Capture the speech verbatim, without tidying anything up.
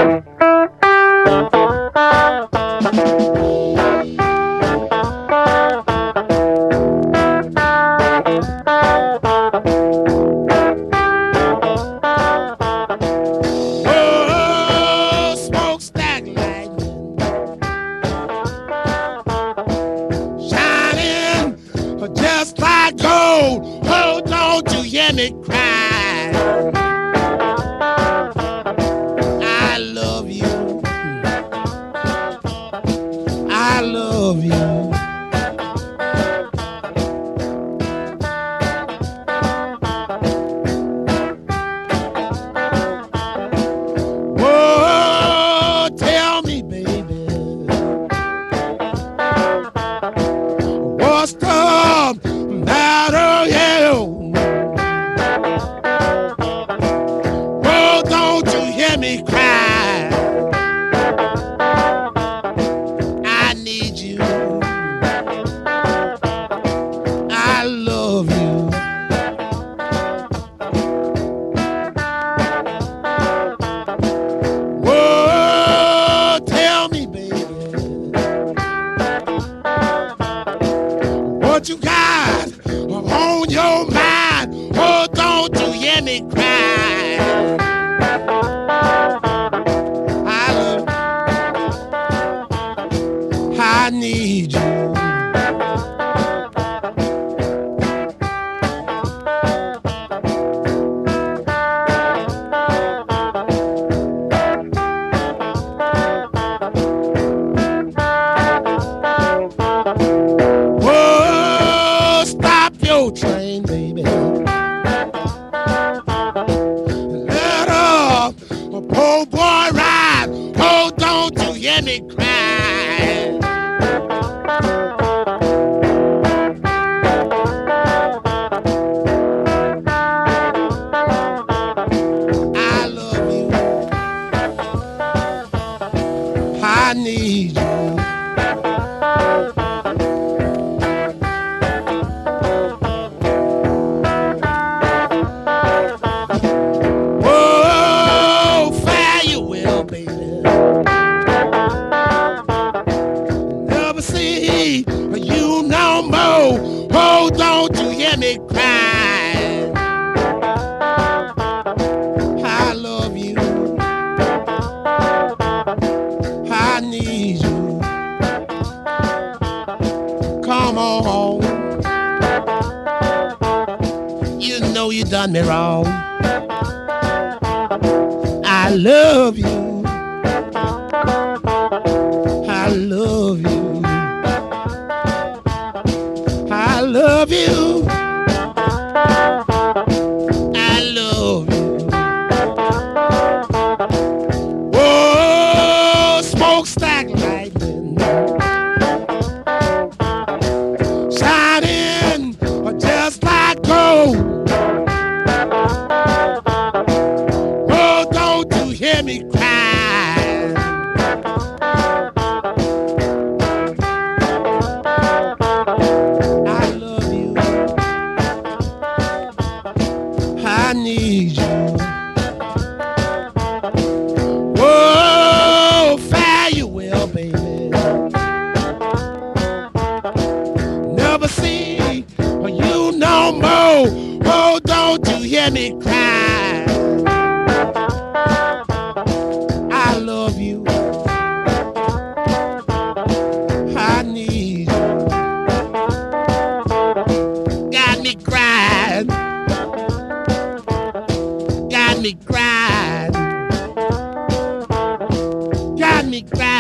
Oh, smokestack lightning shining just like gold. Oh, don't you hear me cry? I love you. I love you. Oh, tell me, baby, what's the matter? Yeah. Oh, don't you hear me cry? I need you. I love you. Oh, tell me, baby, what you got on your mind? Oh, don't you hear me cry? I love, I need you. Oh, stop your train, baby. Let a, a poor boy ride. Oh, don't you hear me cry? I love you. I need you. Oh, fare you well, baby. Never see you no more. Oh, don't you hear me cry? I love you. I need you. Come on. You know you done me wrong. I love you. I love you. I love you. I love you. Oh, smokestack lightning shining just like gold. Oh, don't you hear me cry? I love you. I need you. Whoa, fare you well, baby. Never see you no more. Oh, don't you hear me cry? I love you. I need you. Got me crying. Got me crying. Got me crying.